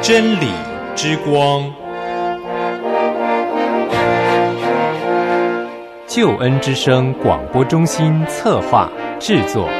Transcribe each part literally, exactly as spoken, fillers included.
真理之光， 救恩之声广播中心策划制作。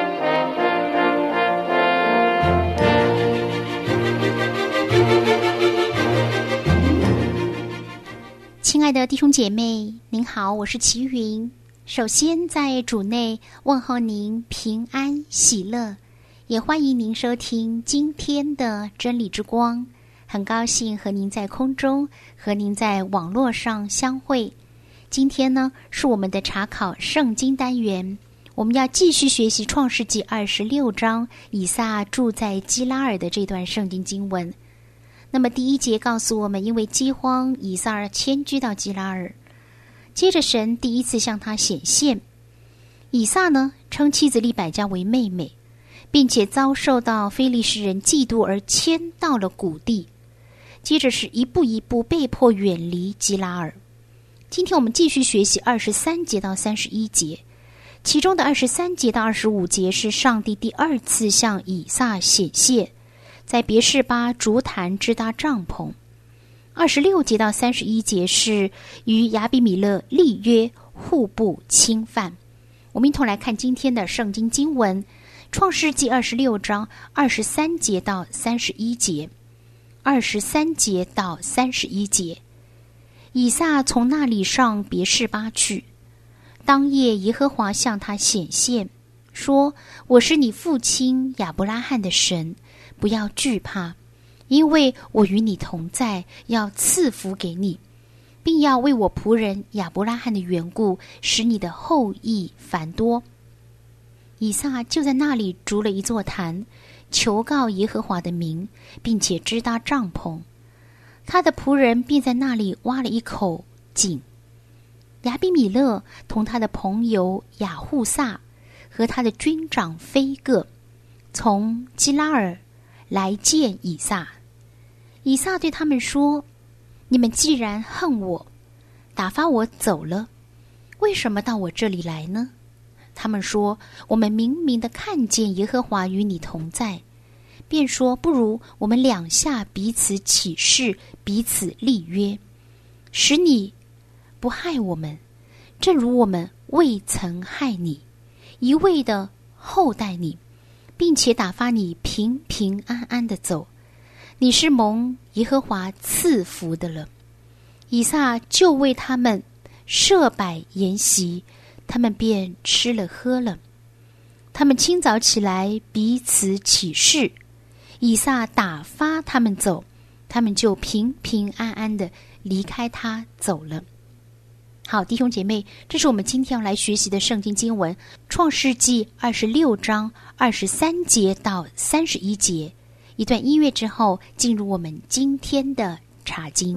亲爱的弟兄姐妹，您好，我是齐云。首先在主内问候您平安喜乐，也欢迎您收听今天的真理之光。很高兴和您在空中，和您在网络上相会。今天呢，是我们的查考圣经单元，我们要继续学习创世纪二十六章以撒住在基拉尔的这段圣经经文。那么第一节告诉我们，因为饥荒，以撒迁居到基拉尔。接着神第一次向他显现，以撒呢称妻子利百加为妹妹，并且遭受到非利士人嫉妒而迁到了谷地。接着是一步一步被迫远离基拉尔。今天我们继续学习二十三节到三十一节，其中的二十三节到二十五节是上帝第二次向以撒显现，在别是巴竹坛支搭帐篷。二十六节到三十一节是与亚比米勒立约，互不侵犯。我们一同来看今天的圣经经文，创世纪二十六章二十三节到三十一节。二十三节到三十一节，以撒从那里上别是巴去。当夜耶和华向他显现，说：我是你父亲亚伯拉罕的神，不要惧怕，因为我与你同在，要赐福给你，并要为我仆人亚伯拉罕的缘故，使你的后裔繁多。以撒就在那里筑了一座坛，求告耶和华的名，并且支搭帐篷。他的仆人便在那里挖了一口井。亚比米勒同他的朋友亚户撒和他的军长非各从基拉尔来见以撒。以撒对他们说：你们既然恨我，打发我走了，为什么到我这里来呢？他们说：我们明明的看见耶和华与你同在，便说不如我们两下彼此起誓，彼此立约，使你不害我们，正如我们未曾害你，一味的厚待你，并且打发你平平安安的走，你是蒙耶和华赐福的了。以撒就为他们设摆筵席，他们便吃了喝了。他们清早起来彼此起誓，以撒打发他们走，他们就平平安安的离开他走了。好，弟兄姐妹，这是我们今天要来学习的圣经经文，创世纪二十六章二十三节到三十一节。一段音乐之后，进入我们今天的查经。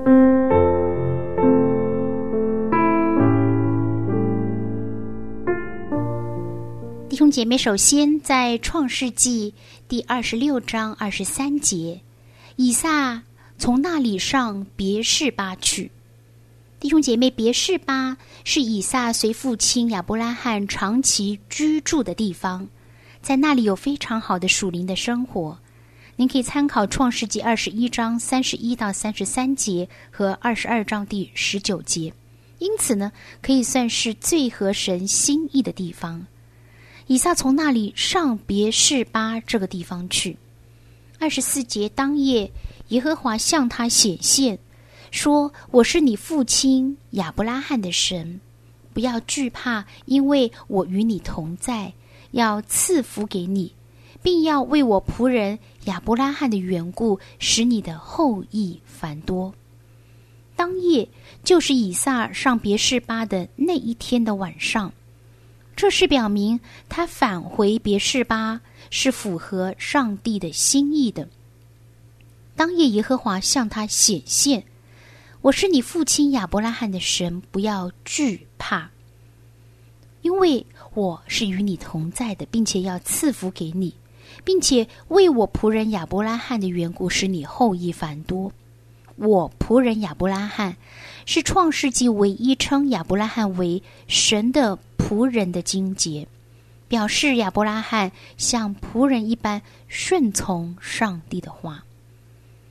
弟兄姐妹，首先在创世纪第二十六章二十三节，以撒从那里上别是巴去。弟兄姐妹，别是巴是以撒随父亲亚伯拉罕长期居住的地方，在那里有非常好的属灵的生活。您可以参考创世纪二十一章三十一到三十三节和二十二章第十九节，因此呢，可以算是最合神心意的地方。以撒从那里上别是巴这个地方去。二十四节，当夜耶和华向他显现，说：我是你父亲亚伯拉罕的神，不要惧怕，因为我与你同在，要赐福给你，并要为我仆人亚伯拉罕的缘故，使你的后裔繁多。当夜就是以撒上别是巴的那一天的晚上，这是表明他返回别是巴是符合上帝的心意的。当夜耶和华向他显现，我是你父亲亚伯拉罕的神，不要惧怕，因为我是与你同在的，并且要赐福给你，并且为我仆人亚伯拉罕的缘故，使你后裔繁多。我仆人亚伯拉罕是创世纪唯一称亚伯拉罕为神的仆人的经节，表示亚伯拉罕像仆人一般顺从上帝的话。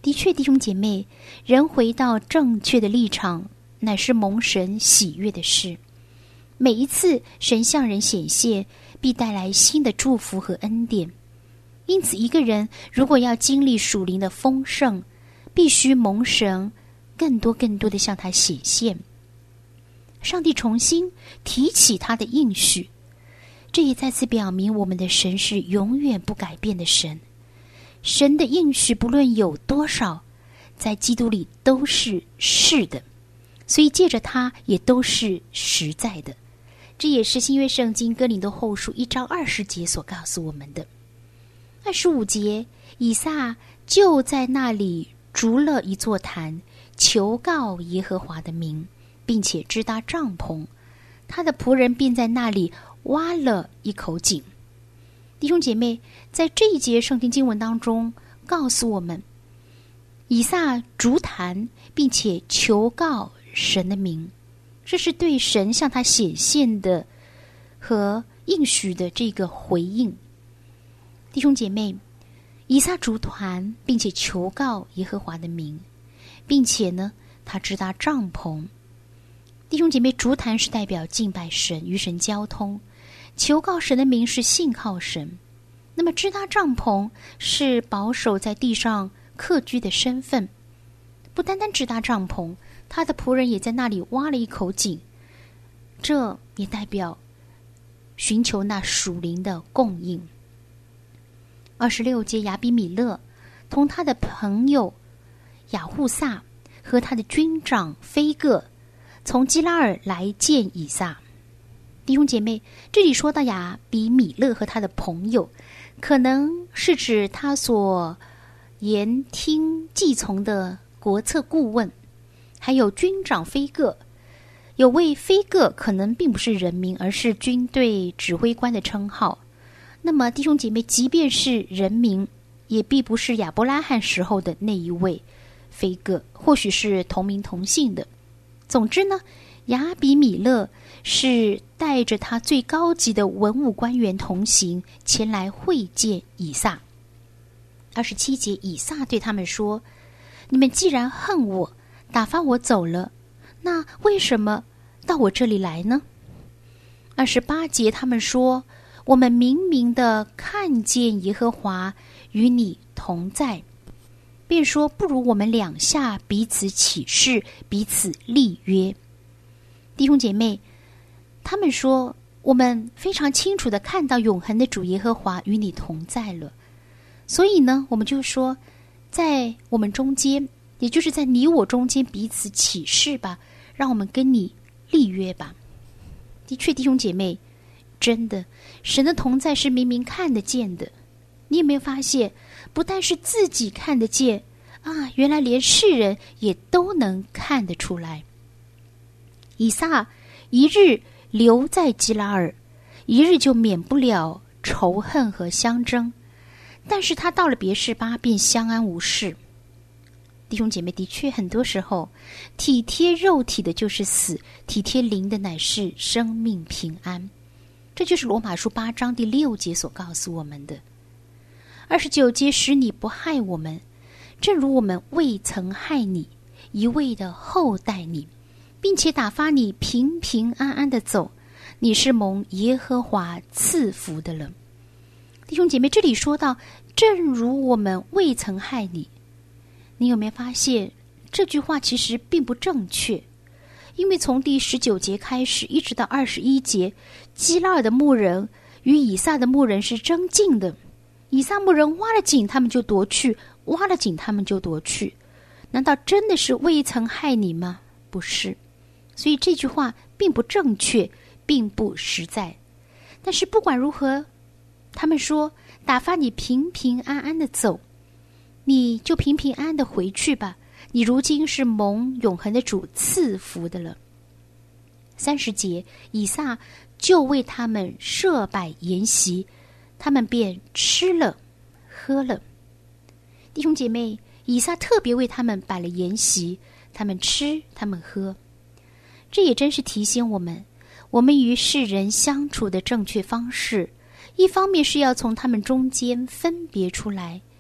的确，弟兄姐妹，人回到正确的立场，乃是蒙神喜悦的事。每一次神向人显现，必带来新的祝福和恩典。因此，一个人如果要经历属灵的丰盛，必须蒙神更多更多的向他显现。上帝重新提起他的应许，这也再次表明我们的神是永远不改变的神。神的应许不论有多少，在基督里都是是的，所以借着它也都是实在的。这也是新约圣经哥林多后书一章二十节所告诉我们的。二十五节，以撒就在那里筑了一座坛，求告耶和华的名，并且支搭帐篷，他的仆人便在那里挖了一口井。弟兄姐妹，在这一节圣经经文当中告诉我们，以撒筑坛并且求告神的名，这是对神向他显现的和应许的这个回应。弟兄姐妹，以撒筑坛并且求告耶和华的名，并且呢他支搭帐篷。弟兄姐妹，筑坛是代表敬拜神，与神交通，求告神的名是信靠神。那么支搭帐篷是保守在地上客居的身份。不单单支搭帐篷，他的仆人也在那里挖了一口井，这也代表寻求那属灵的供应。二十六节，亚比米勒同他的朋友雅户撒和他的军长菲各从基拉尔来见以撒。弟兄姐妹，这里说到亚比米勒和他的朋友，可能是指他所言听计从的国策顾问，还有军长菲各。有位菲各可能并不是人名，而是军队指挥官的称号。那么弟兄姐妹，即便是人名，也必不是亚伯拉罕时候的那一位菲各，或许是同名同姓的。总之呢，亚比米勒是带着他最高级的文武官员同行，前来会见以撒。二十七节，以撒对他们说，你们既然恨我，打发我走了，那为什么到我这里来呢？二十八节，他们说，我们明明的看见耶和华与你同在，便说不如我们两下彼此起誓，彼此立约。弟兄姐妹，他们说我们非常清楚的看到永恒的主耶和华与你同在了，所以呢，我们就说在我们中间，也就是在你我中间彼此起誓吧，让我们跟你立约吧。的确，弟兄姐妹，真的神的同在是明明看得见的。你有没有发现，不但是自己看得见啊，原来连世人也都能看得出来。以撒一日留在基拉尔，一日就免不了仇恨和相争，但是他到了别是巴便相安无事。弟兄姐妹，的确很多时候体贴肉体的就是死，体贴灵的乃是生命平安。这就是罗马书八章第六节所告诉我们的。二十九节，使你不害我们，正如我们未曾害你，一味的厚待你，并且打发你平平安安的走，你是蒙耶和华赐福的了。弟兄姐妹，这里说到正如我们未曾害你，你有没有发现这句话其实并不正确？因为从第十九节开始一直到二十一节，基拉尔的牧人与以撒的牧人是争竞的。以撒牧人挖了井，他们就夺去；挖了井，他们就夺去。难道真的是未曾害你吗？不是。所以这句话并不正确，并不实在。但是不管如何，他们说打发你平平安安的走，你就平平安安的回去吧，你如今是蒙永恒的主赐福的了。三十节，以撒就为他们设摆筵席，他们便吃了喝了。弟兄姐妹，以撒特别为他们摆了筵席，他们吃他们喝。这也真是提醒我们，我们与世人相处的正确方式，一方面是要从他们中间分别出来，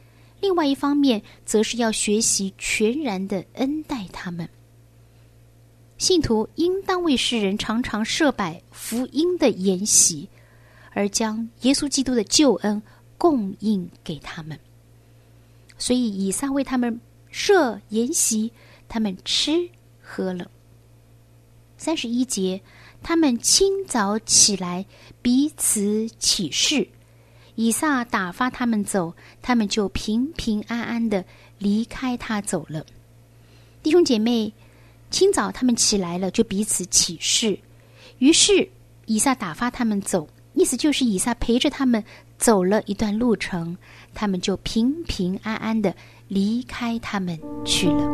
另外一方面则是要学习全然的恩待他们。信徒应当为世人常常设摆福音的筵席，而将耶稣基督的救恩供应给他们。所以以撒为他们设筵席，他们吃喝了。三十一节，他们清早起来，彼此起誓，以撒打发他们走，他们就平平安安的离开他走了。弟兄姐妹，清早他们起来了，就彼此起誓。于是以撒打发他们走，意思就是以撒陪着他们走了一段路程，他们就平平安安的离开他们去了。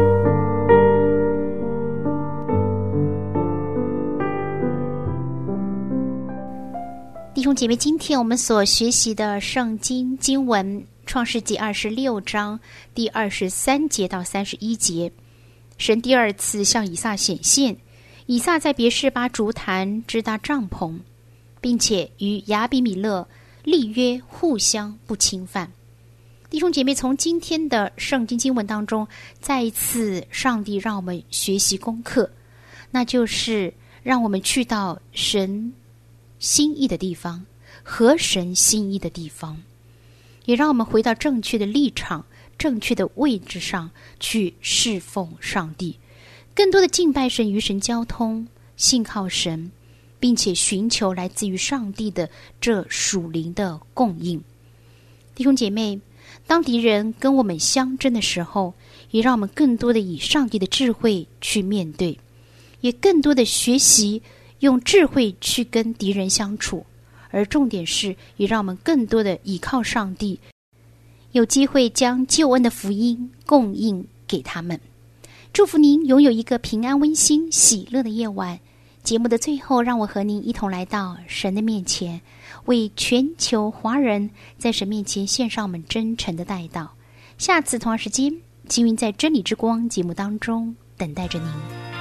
弟兄姐妹，今天我们所学习的圣经经文创世纪二十六章第二十三节到三十一节，神第二次向以撒显现，以撒在别是巴竹坛支搭帐篷，并且与亚比米勒立约，互相不侵犯。弟兄姐妹，从今天的圣经经文当中，再一次上帝让我们学习功课，那就是让我们去到神心意的地方，合神心意的地方，也让我们回到正确的立场，正确的位置上去侍奉上帝，更多的敬拜神，与神交通，信靠神，并且寻求来自于上帝的这属灵的供应。弟兄姐妹，当敌人跟我们相争的时候，也让我们更多的以上帝的智慧去面对，也更多的学习用智慧去跟敌人相处，而重点是也让我们更多的依靠上帝，有机会将救恩的福音供应给他们。祝福您拥有一个平安、温馨、喜乐的夜晚。节目的最后，让我和您一同来到神的面前，为全球华人在神面前献上我们真诚的代祷。下次同样时间，金云在真理之光节目当中等待着您。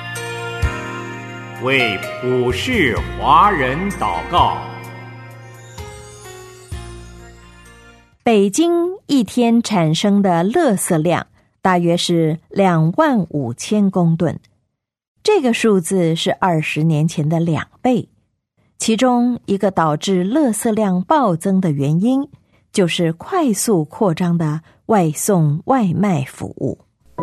为普世华人祷告。 北京一天产生的垃圾量大约是两万五千公吨，这个数字是二十年前的两倍。其中一个导致垃圾量暴增的原因，就是快速扩张的外送外卖服务。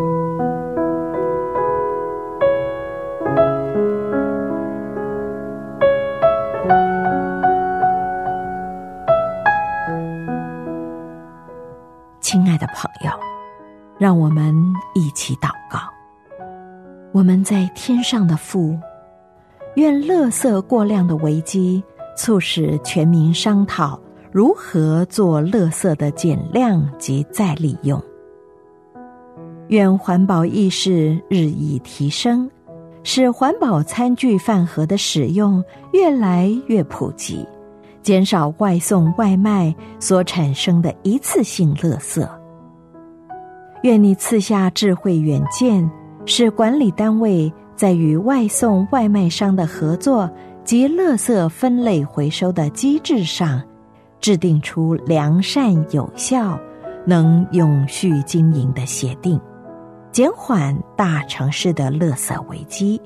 亲爱的朋友，让我们一起祷告。我们在天上的父，愿垃圾过量的危机促使全民商讨如何做垃圾的减量及再利用。愿环保意识日益提升，使环保餐具饭盒的使用越来越普及，减少外送外卖所产生的一次性垃圾。愿你赐下智慧远见，使管理单位在与外送外卖商的合作及垃圾分类回收的机制上，制定出良善有效、能永续经营的协定，减缓大城市的垃圾危机。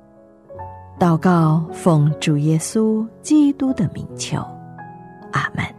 祷告奉主耶稣基督的名求，阿们。